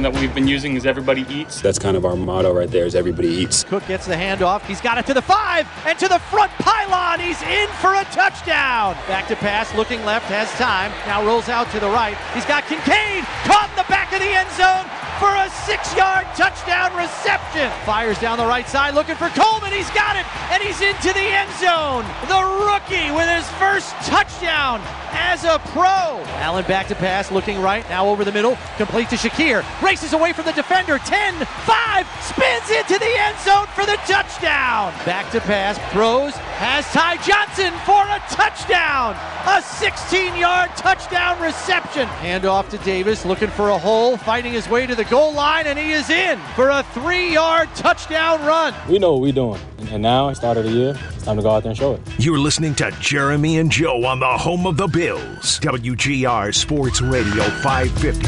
term that we've been using is everybody eats. That's kind of our motto right there, is everybody eats. Cook gets the handoff. He's got it to the 5 and to the front pylon. He's in for a touchdown. Back to pass, looking left, has time. Now rolls out to the right. He's got Kincaid caught in the back of the end zone for a 6-yard touchdown reception. Fires down the right side looking for Coleman. He's got it, and he's into the end zone. The rookie with his first touchdown as a pro. Allen back to pass, looking right, now over the middle, complete to Shakir. Races away from the defender, 10, 5, spins into the end zone for the touchdown. Back to pass, throws, has Ty Johnson for a touchdown. A 16-yard touchdown reception. Hand off to Davis, looking for a hole, fighting his way to the goal line, and he is in for a 3-yard touchdown run. We know what we're doing. And now, at the start of the year, it's time to go out there and show it. You're listening to Jeremy and Joe on the home of the Bills. WGR Sports Radio 550.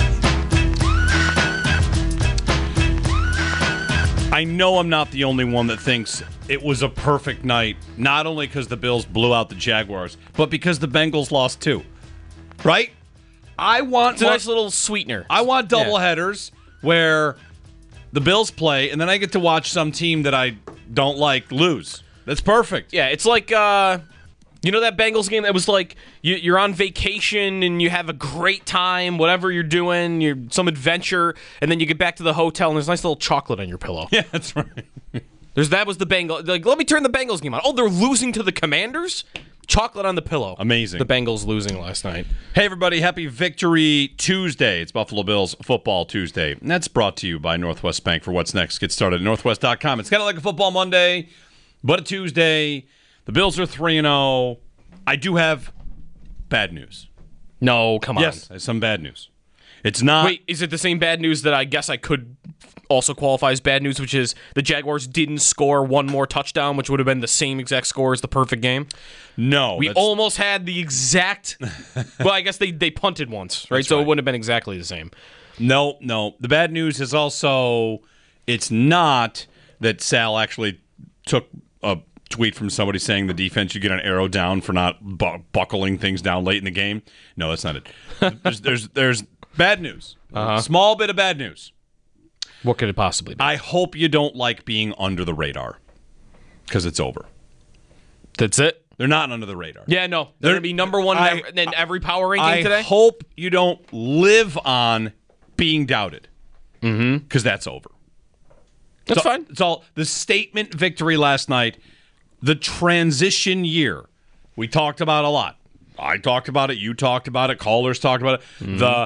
I know I'm not the only one that thinks it was a perfect night, not only because the Bills blew out the Jaguars, but because the Bengals lost too. Right? It's a nice little sweetener. I want doubleheaders where the Bills play, and then I get to watch some team that I don't like lose. That's perfect. Yeah, it's like, you know that Bengals game that was like you're on vacation and you have a great time, whatever you're doing, you're some adventure, and then you get back to the hotel and there's a nice little chocolate on your pillow. Yeah, that's right. That was the Bengals. Like, let me turn the Bengals game on. Oh, they're losing to the Commanders? Chocolate on the pillow. Amazing. The Bengals losing last night. Hey, everybody. Happy Victory Tuesday. It's Buffalo Bills Football Tuesday. And that's brought to you by Northwest Bank for what's next. Get started at northwest.com. It's kind of like a football Monday, but a Tuesday. The Bills are 3-0. I do have bad news. No, come on. Yes, some bad news. It's not. Wait, is it the same bad news that I guess I could also qualify as bad news, which is the Jaguars didn't score one more touchdown, which would have been the same exact score as the perfect game? No. We almost had the exact... well, I guess they punted once, right? So it wouldn't have been exactly the same. No. The bad news is also it's not that Sal actually took a tweet from somebody saying the defense should get an arrow down for not buckling things down late in the game. No, that's not it. There's bad news. A small bit of bad news. What could it possibly be? I hope you don't like being under the radar because it's over. That's it? They're not under the radar. Yeah, no. They're going to be number one in every power ranking today? I hope you don't live on being doubted because that's over. That's fine. It's all the statement victory last night, the transition year we talked about a lot. I talked about it. You talked about it. Callers talked about it.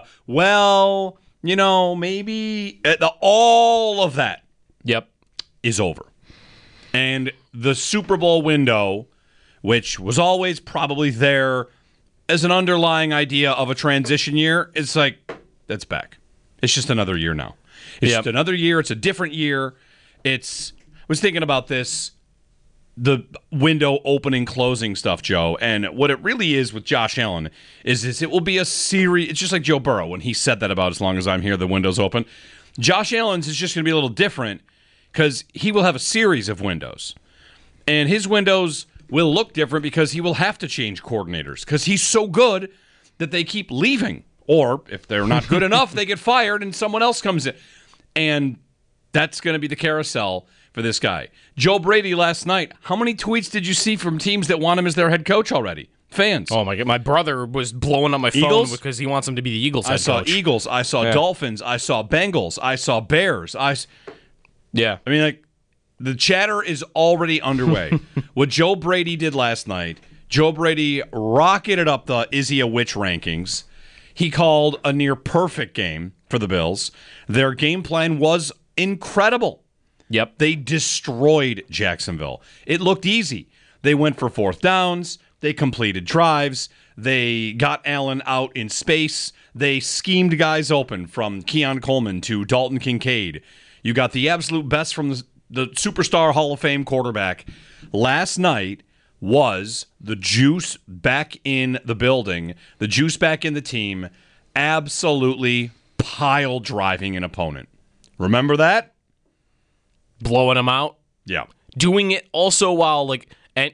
Maybe all of that is over. And the Super Bowl window, which was always probably there as an underlying idea of a transition year, it's like, that's back. It's just another year now. It's just another year. It's a different year. I was thinking about this, the window opening, closing stuff, Joe, and what it really is with Josh Allen is it will be a series. It's just like Joe Burrow when he said that about as long as I'm here, the window's open. Josh Allen's is just going to be a little different because he will have a series of windows, and his windows will look different because he will have to change coordinators because he's so good that they keep leaving, or if they're not good enough, they get fired and someone else comes in, and that's going to be the carousel for this guy. Joe Brady last night, how many tweets did you see from teams that want him as their head coach already? Fans. Oh, my God. My brother was blowing up my phone because he wants him to be the Eagles head coach. I saw Eagles. I saw Dolphins. I saw Bengals. I saw Bears. I mean, like, the chatter is already underway. What Joe Brady did last night, Joe Brady rocketed up the Is He a Witch rankings. He called a near perfect game for the Bills. Their game plan was incredible. Yep. They destroyed Jacksonville. It looked easy. They went for fourth downs. They completed drives. They got Allen out in space. They schemed guys open from Keon Coleman to Dalton Kincaid. You got the absolute best from the superstar Hall of Fame quarterback. Last night was the juice back in the building, the juice back in the team, absolutely pile driving an opponent. Remember that? Blowing them out. Yeah. Doing it also while, and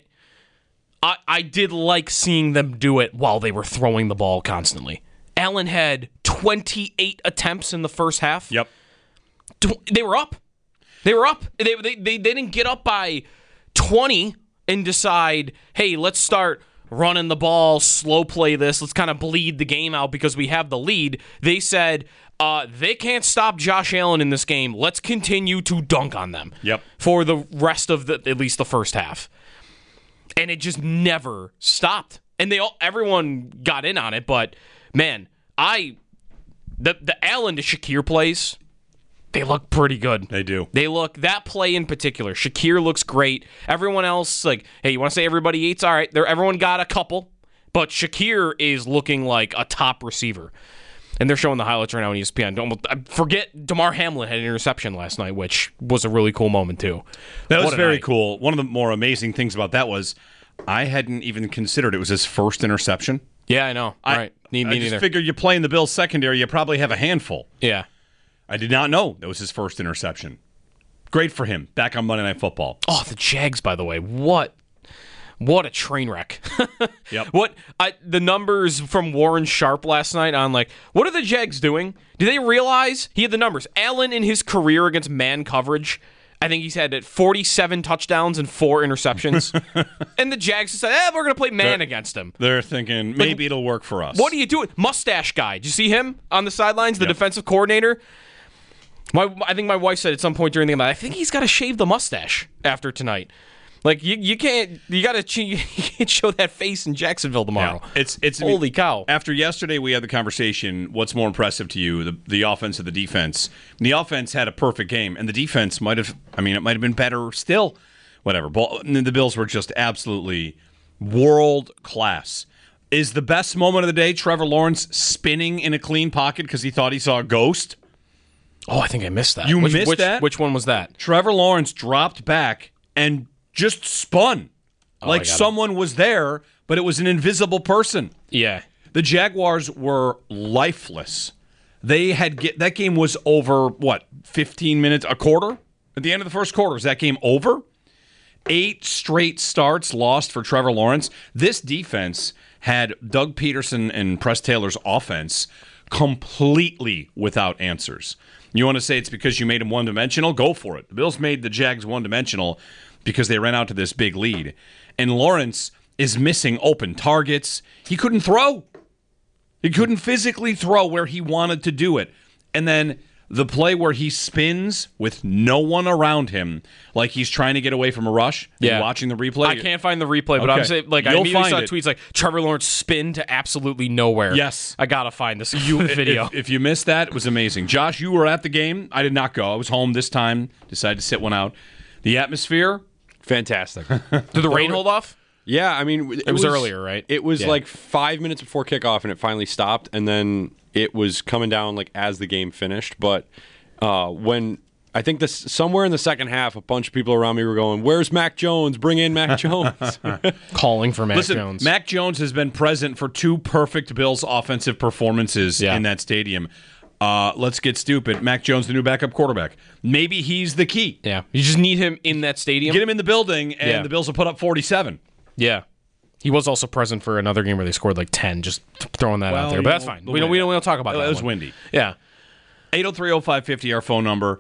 I did like seeing them do it while they were throwing the ball constantly. Allen had 28 attempts in the first half. Yep. They were up. They were up. They didn't get up by 20 and decide, hey, let's start running the ball, slow play this. Let's kind of bleed the game out because we have the lead. They said, they can't stop Josh Allen in this game. Let's continue to dunk on them. Yep. For the rest of at least the first half. And it just never stopped. And everyone got in on it, but man, the Allen to Shakir plays, they look pretty good. They do. That play in particular, Shakir looks great. Everyone else, like, hey, you want to say everybody eats? All right, everyone got a couple, but Shakir is looking like a top receiver. And they're showing the highlights right now on ESPN. Forget Damar Hamlin had an interception last night, which was a really cool moment, too. That was very cool. One of the more amazing things about that was I hadn't even considered it was his first interception. Yeah, I know. I just figured you play in the Bills secondary, you probably have a handful. Yeah. I did not know that was his first interception. Great for him. Back on Monday Night Football. Oh, the Jags, by the way. What a train wreck. Yep. The numbers from Warren Sharp last night on, like, what are the Jags doing? Do they realize he had the numbers? Allen in his career against man coverage, I think he's had 47 touchdowns and 4 interceptions. And the Jags said, we're going to play man against him. They're thinking, maybe it'll work for us. What are you doing? Mustache guy. Did you see him on the sidelines, the defensive coordinator? I think my wife said at some point during the game, I think he's got to shave the mustache after tonight. Like, you can't show that face in Jacksonville tomorrow. Yeah. It's holy cow. After yesterday, we had the conversation, what's more impressive to you, the offense or the defense? And the offense had a perfect game, and the defense might have been better still. Whatever. The Bills were just absolutely world class. Is the best moment of the day Trevor Lawrence spinning in a clean pocket because he thought he saw a ghost? Oh, I think I missed that. Missed that? Which one was that? Trevor Lawrence dropped back and just spun like someone was there, but it was an invisible person. Yeah. The Jaguars were lifeless. That game was over, 15 minutes, a quarter? At the end of the first quarter, is that game over? 8 straight starts lost for Trevor Lawrence. This defense had Doug Peterson and Press Taylor's offense completely without answers. You want to say it's because you made them one-dimensional? Go for it. The Bills made the Jags one-dimensional because they ran out to this big lead. And Lawrence is missing open targets. He couldn't throw. He couldn't physically throw where he wanted to do it. And then the play where he spins with no one around him, like he's trying to get away from a rush. Yeah. Watching the replay. I can't find the replay, but I'm saying, like, I immediately saw tweets like Trevor Lawrence spin to absolutely nowhere. Yes. I got to find this video. If you missed that, it was amazing. Josh, you were at the game. I did not go. I was home this time. Decided to sit one out. The atmosphere, fantastic. Did the rain hold off? Yeah, I mean, it was earlier, right? It was like 5 minutes before kickoff, and it finally stopped, and then it was coming down like as the game finished. But when I think somewhere in the second half, a bunch of people around me were going, "Where's Mac Jones? Bring in Mac Jones!" Calling for Mac Jones. Mac Jones has been present for 2 perfect Bills offensive performances in that stadium. Let's get stupid. Mac Jones, the new backup quarterback. Maybe he's the key. Yeah. You just need him in that stadium. Get him in the building, and the Bills will put up 47. Yeah. He was also present for another game where they scored like 10, just throwing that out there. But that's fine. We don't talk about that. It was windy. Yeah. 803-0550, our phone number,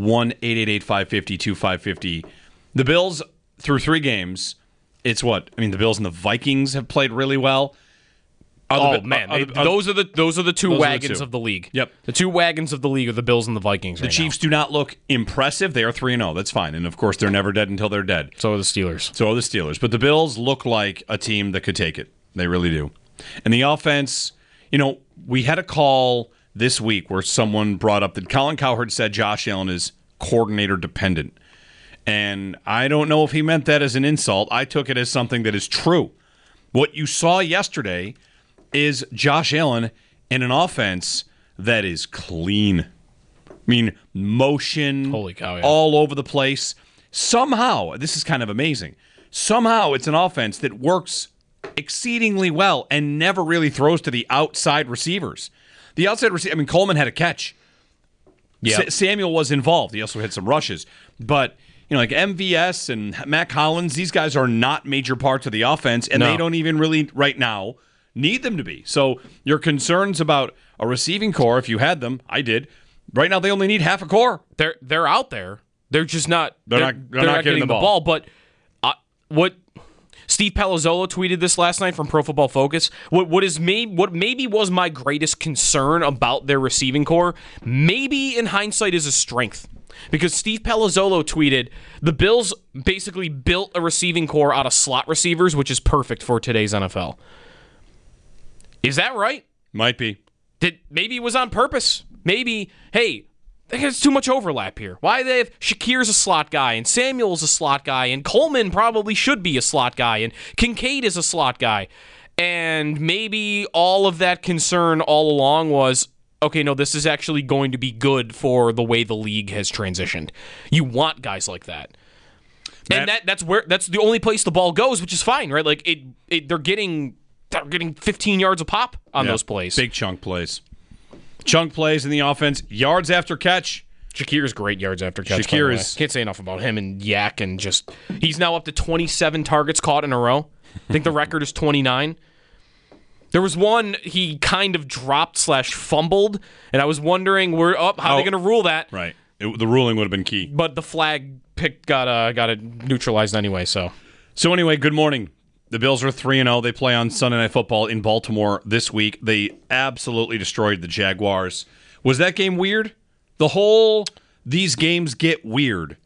1-888-550-2550. The Bills, through 3 games, it's what? I mean, the Bills and the Vikings have played really well. Those are the two wagons of the league. Yep. The 2 wagons of the league are the Bills and the Vikings The Chiefs do not look impressive. They are 3-0. That's fine. And, of course, they're never dead until they're dead. So are the Steelers. But the Bills look like a team that could take it. They really do. And the offense, we had a call this week where someone brought up that Colin Cowherd said Josh Allen is coordinator dependent. And I don't know if he meant that as an insult. I took it as something that is true. What you saw yesterday is Josh Allen in an offense that is clean. I mean, motion all over the place. Somehow, this is kind of amazing, somehow it's an offense that works exceedingly well and never really throws to the outside receivers. The outside receiver, Coleman had a catch. Yeah. Samuel was involved. He also had some rushes. But, like MVS and Matt Collins, these guys are not major parts of the offense, and they don't even really, right now, need them to be. So your concerns about a receiving core, if you had them, I did, Right now, they only need half a core. They're out there. They're just not. They're not getting the ball. But what Steve Palazzolo tweeted this last night from Pro Football Focus. What maybe was my greatest concern about their receiving core, maybe in hindsight is a strength. Because Steve Palazzolo tweeted, the Bills basically built a receiving core out of slot receivers, which is perfect for today's NFL. Is that right? Might be. Maybe it was on purpose. Maybe, hey, there's too much overlap here. Why they have Shakir's a slot guy, and Samuel's a slot guy, and Coleman probably should be a slot guy, and Kincaid is a slot guy. And maybe all of that concern all along was, okay, no, this is actually going to be good for the way the league has transitioned. You want guys like that. And that's the only place the ball goes, which is fine, right? Like they're getting 15 yards a pop on those plays. Big chunk plays. Chunk plays in the offense. Yards after catch. Shakir's great yards after catch. Can't say enough about him and Yak, and just he's now up to 27 targets caught in a row. I think the record is 29. There was one he kind of dropped / fumbled, and I was wondering how are they going to rule that? Right. The ruling would have been key. But the flag pick got it neutralized anyway. So anyway, good morning. The Bills are 3-0. They play on Sunday Night Football in Baltimore this week. They absolutely destroyed the Jaguars. Was that game weird? These games get weird.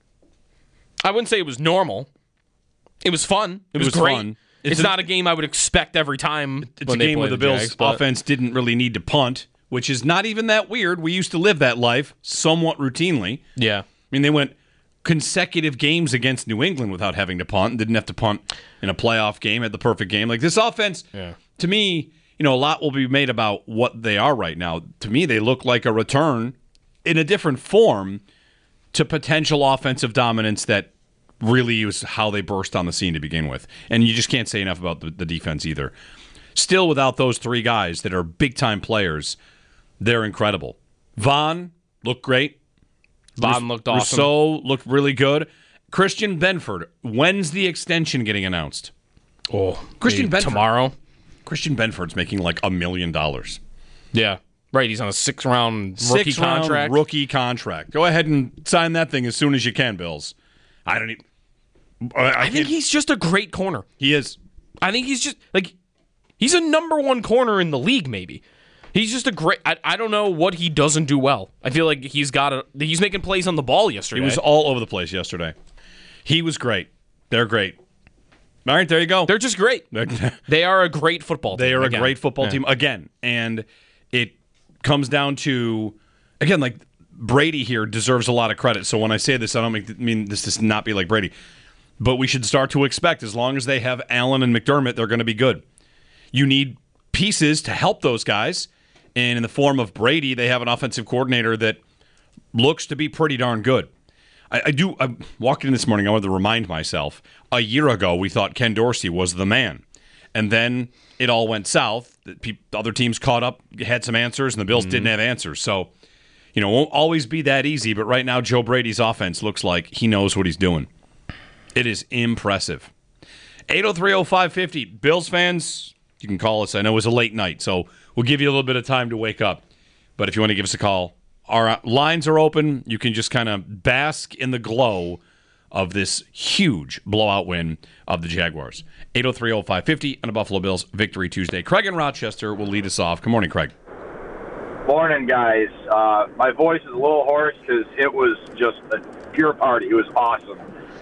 I wouldn't say it was normal. It was fun. It was great. Fun. It's not a game I would expect every time. It's a game where the Bills' offense didn't really need to punt, which is not even that weird. We used to live that life somewhat routinely. Yeah. I mean, they went consecutive games against New England without having to punt. Didn't have to punt in a playoff game, had the perfect game. Like this offense, to me, a lot will be made about what they are right now. To me, they look like a return in a different form to potential offensive dominance that really was how they burst on the scene to begin with. And you just can't say enough about the defense either. Still, without those three guys that are big-time players, they're incredible. Vaughn looked great. Vaughn looked awesome. Rousseau looked really good. Christian Benford, when's the extension getting announced? Christian Benford. Tomorrow. Christian Benford's making like $1 million. Yeah. Right, he's on a 6-round rookie contract. Rookie contract. Go ahead and sign that thing as soon as you can, Bills. I think he's just a great corner. He is. I think he's just he's a number one corner in the league. Maybe he's just a great. I don't know what he doesn't do well. I feel like he's making plays on the ball yesterday. He was all over the place yesterday. He was great. They're great. All right, there you go. They're just great. They are a great football team. They are a great football team again, and it comes down to again like. Brady here deserves a lot of credit. So when I say this, I don't mean this to not be like Brady. But we should start to expect, as long as they have Allen and McDermott, they're going to be good. You need pieces to help those guys. And in the form of Brady, they have an offensive coordinator that looks to be pretty darn good. I walked in this morning, I wanted to remind myself, a year ago we thought Ken Dorsey was the man. And then it all went south. Other teams caught up, had some answers, and the Bills didn't have answers. So, it won't always be that easy, but right now Joe Brady's offense looks like he knows what he's doing. It is impressive. 803-0550. Bills fans, you can call us. I know it was a late night, so we'll give you a little bit of time to wake up. But if you want to give us a call, our lines are open. You can just kind of bask in the glow of this huge blowout win of the Jaguars. 803-0550 on the Buffalo Bills Victory Tuesday. Craig in Rochester will lead us off. Good morning, Craig. Morning, guys. My voice is a little hoarse because it was just a pure party. It was awesome.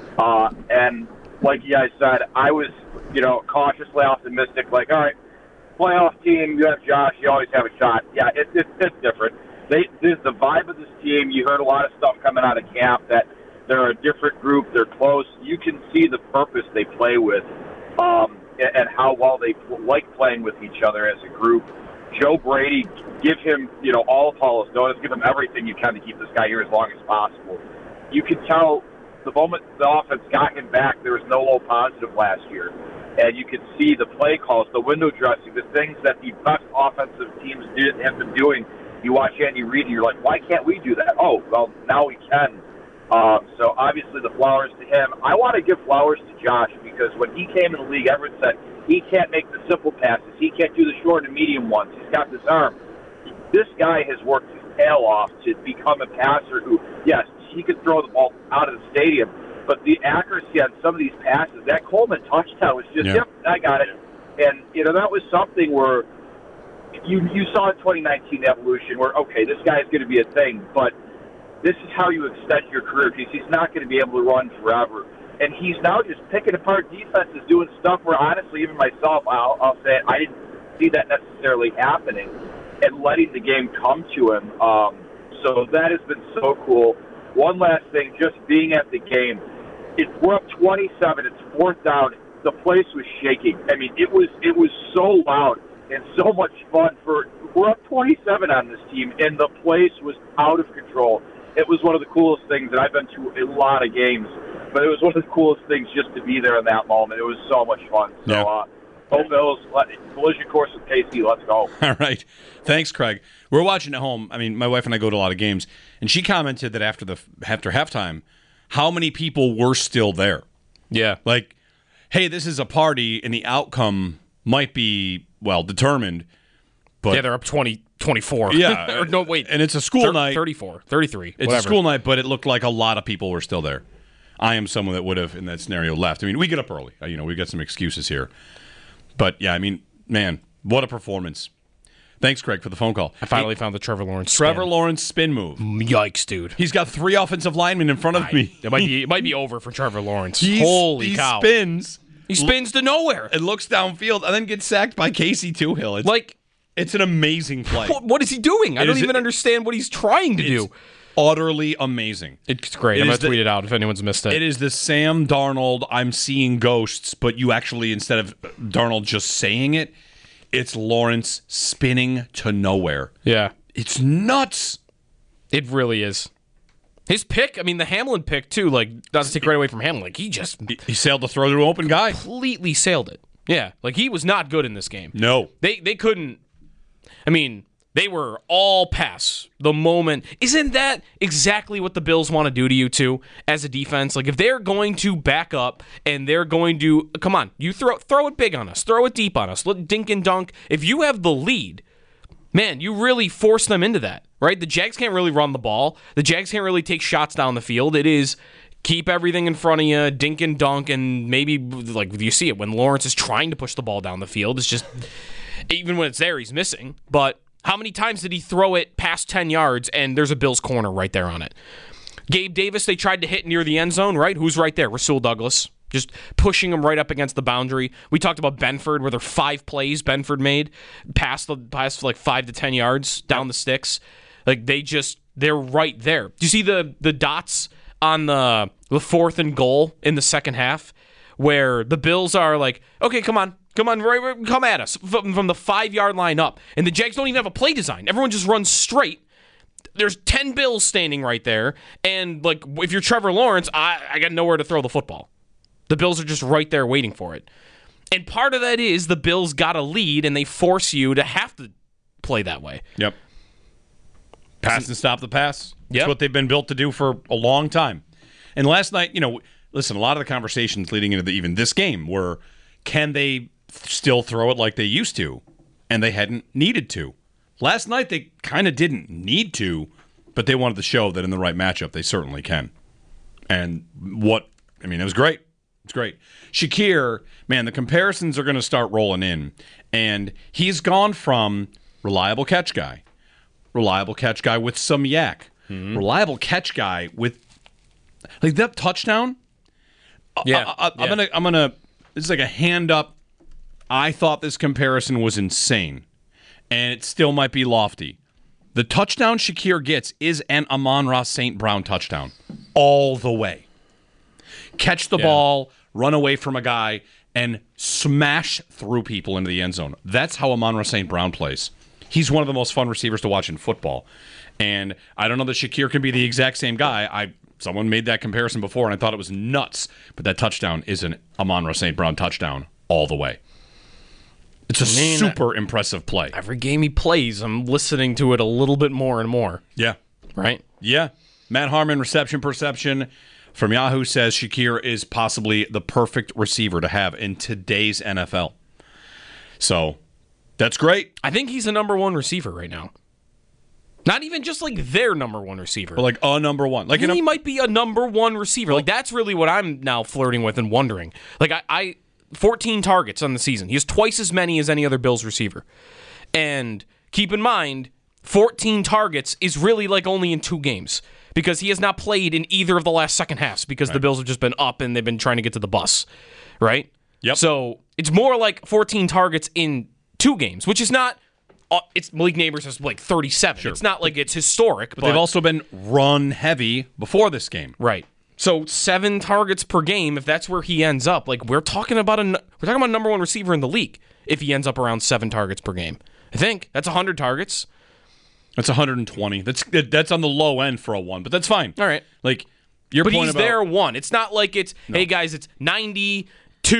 And like you guys said, I was, cautiously optimistic. Like, all right, playoff team, you have Josh, you always have a shot. Yeah, it's different. The vibe of this team, you heard a lot of stuff coming out of camp that they're a different group, they're close. You can see the purpose they play with and how well they like playing with each other as a group. Joe Brady, give him, all Apollo's notice, give him everything you can to keep this guy here as long as possible. You could tell the moment the offense got him back, there was no low positive last year. And you could see the play calls, the window dressing, the things that the best offensive teams have been doing. You watch Andy Reid and you're like, why can't we do that? Oh, well, now we can. So obviously the flowers to him. I want to give flowers to Josh because when he came in the league, everyone said he can't make the simple passes. He can't do the short and medium ones. He's got this arm. This guy has worked his tail off to become a passer who, yes, he could throw the ball out of the stadium, but the accuracy on some of these passes, that Coleman touchdown was just, yep, I got it. And, that was something where you saw in 2019 evolution where, okay, this guy's going to be a thing, but this is how you extend your career because he's not going to be able to run forever. And he's now just picking apart defenses, doing stuff where, honestly, even myself, I'll say it, I didn't see that necessarily happening, and letting the game come to him. So that has been so cool. One last thing, just being at the game. We're up 27. It's 4th down. The place was shaking. I mean, it was so loud and so much fun. We're up 27 on this team, and the place was out of control. It was one of the coolest things, and I've been to a lot of games, but it was one of the coolest things just to be there in that moment. It was so much fun. So, go Bills, collision course with KC, let's go. All right. Thanks, Craig. We're watching at home. I mean, my wife and I go to a lot of games, and she commented that after halftime, how many people were still there. Yeah. Like, hey, this is a party, and the outcome might be, determined. But yeah, they're up 24. Yeah. Or no, wait. And it's a school night. 34, 33. It's a school night, but it looked like a lot of people were still there. I am someone that would have, in that scenario, left. I mean, we get up early. We got some excuses here. But, yeah, I mean, man, what a performance. Thanks, Craig, for the phone call. I finally found the Trevor Lawrence spin move. Yikes, dude. He's got 3 offensive linemen in front of me. It might be over for Trevor Lawrence. Holy cow. He spins to nowhere. It looks downfield and then gets sacked by Casey Toohill. It's an amazing play. What is he doing? I don't even understand what he's trying to do. Utterly amazing. It's great. I'm going to tweet it out if anyone's missed it. It is the Sam Darnold, I'm seeing ghosts, but you actually, instead of Darnold just saying it, it's Lawrence spinning to nowhere. Yeah. It's nuts. It really is. His pick, I mean, the Hamlin pick, too, doesn't take right away from Hamlin. He sailed the throw to an open guy. Completely sailed it. Yeah. He was not good in this game. No. They couldn't. I mean, they were all pass the moment. Isn't that exactly what the Bills want to do to you, too, as a defense? If they're going to back up and they're going to, come on, you throw it big on us. Throw it deep on us. Let dink and dunk. If you have the lead, man, you really force them into that, right? The Jags can't really run the ball. The Jags can't really take shots down the field. It is keep everything in front of you, dink and dunk, and maybe, you see it when Lawrence is trying to push the ball down the field. It's just, even when it's there, he's missing. But how many times did he throw it past 10 yards and there's a Bills corner right there on it? Gabe Davis, they tried to hit near the end zone, right? Who's right there? Rasul Douglas. Just pushing him right up against the boundary. We talked about Benford, where there are 5 plays Benford made past 5 to 10 yards down the sticks. They're right there. Do you see the dots on the 4th and goal in the second half where the Bills are okay, come on, come at us from the 5-yard line up. And the Jags don't even have a play design. Everyone just runs straight. There's 10 Bills standing right there. And, if you're Trevor Lawrence, I got nowhere to throw the football. The Bills are just right there waiting for it. And part of that is the Bills got a lead, and they force you to have to play that way. Yep. Pass and stop the pass. That's Yep. what they've been built to do for a long time. And last night, listen, a lot of the conversations leading into even this game were, can they still throw it like they used to? And they hadn't needed to. Last night, they kind of didn't need to, but they wanted to show that in the right matchup, they certainly can. And it was great. It's great. Shakir, man, the comparisons are going to start rolling in. And he's gone from reliable catch guy with some yak, reliable catch guy with that touchdown. Yeah. I'm gonna. This is like a hand up. I thought this comparison was insane, and it still might be lofty. The touchdown Shakir gets is an Amon-Ra St. Brown touchdown, all the way. Catch the ball, run away from a guy, and smash through people into the end zone. That's how Amon-Ra St. Brown plays. He's one of the most fun receivers to watch in football. And I don't know that Shakir can be the exact same guy. Someone made that comparison before, and I thought it was nuts. But that touchdown is an Amon-Ra St. Brown touchdown all the way. It's a super impressive play. Every game he plays, I'm listening to it a little bit more and more. Yeah. Right? Yeah. Matt Harmon, reception perception from Yahoo says Shakir is possibly the perfect receiver to have in today's NFL. So, that's great. I think he's the number 1 receiver right now. Not even just like their number one receiver. Or like a number one. Like he might be a number one receiver. Like that's really what I'm now flirting with and wondering. Like I 14 targets on the season. He has twice as many as any other Bills receiver. And keep in mind, 14 targets is really like only in 2 games because he has not played in either of the last second halves because the Bills have just been up and they've been trying to get to the bus, right? Yep. So it's more like 14 targets in 2 games, which is not. It's Malik Neighbors has like 37. Sure. It's not like it's historic, but they've also been run heavy before this game, right? So 7 targets per game. If that's where he ends up, like we're talking about number one receiver in the league. If he ends up around 7 targets per game, I think that's 100 targets. That's 120. That's on the low end for a 1, but that's fine. All right, like your but point he's about there 1. It's not like it's hey guys, it's 90.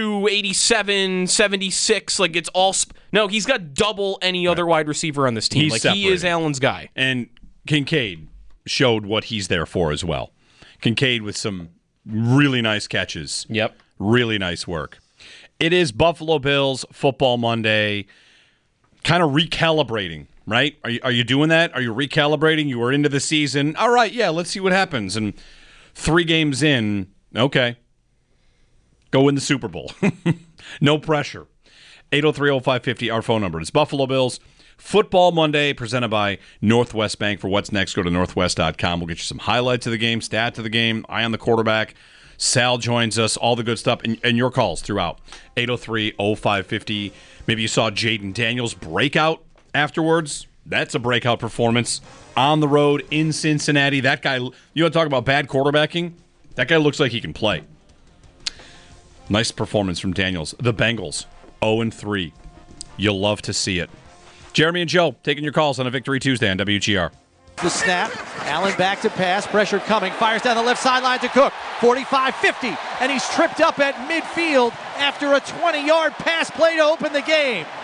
87, 76, like it's all... No, he's got double any other wide receiver on this team. He's like separated. He is Allen's guy. And Kincaid showed what he's there for as well. Kincaid with some really nice catches. Yep. Really nice work. It is Buffalo Bills Football Monday. Kind of recalibrating, right? Are you doing that? Are you recalibrating? You were into the season. All right, yeah, let's see what happens. And 3 games in, okay. Go win the Super Bowl. No pressure. 803-0550, our phone number. It's Buffalo Bills Football Monday, presented by Northwest Bank. For what's next, go to northwest.com. We'll get you some highlights of the game, stats of the game, eye on the quarterback. Sal joins us, all the good stuff, and your calls throughout. 803-0550. Maybe you saw Jaden Daniels breakout afterwards. That's a breakout performance on the road in Cincinnati. That guy, you want to talk about bad quarterbacking? That guy looks like he can play. Nice performance from Daniels. The Bengals, 0-3. You'll love to see it. Jeremy and Joe taking your calls on a Victory Tuesday on WGR. The snap. Allen back to pass. Pressure coming. Fires down the left sideline to Cook. 45-50. And he's tripped up at midfield after a 20-yard pass play to open the game.